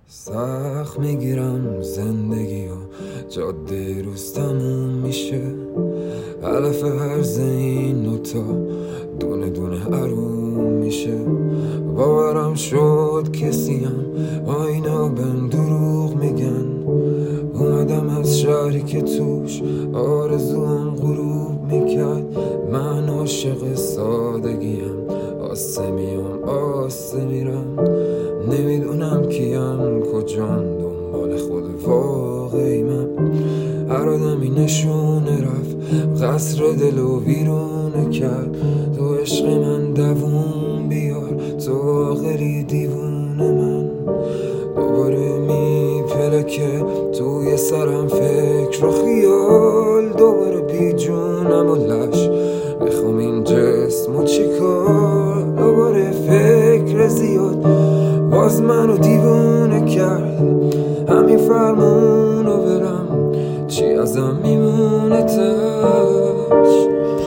سخت میگیرم زندگی و جاده روز تموم میشه. علف هرز این نوتا دونه دونه حروم میشه. باورم شد کسیم آینا بهم دروغ میگن. اومدم از شهری که توش آرزوام غروب میکرد. من عاشق سادگیم، آسه میام آسه میرم. نمیدونم کیم کجام، دنبال خود واقعی من. هر آدمی نشونه رفت، قصر دلو ویرونه کرد. تو عشق من دووم بیار، تو عاقلی دیوونه من. دوباره میپلکه توی سرم فکر و خیال. دوباره بی جونم و لش میخوام این جسم و چیکار. دوباره فکر زیاد باز منو دیوونه کرد. همین فرمونو برم چی ازم میمونه تش.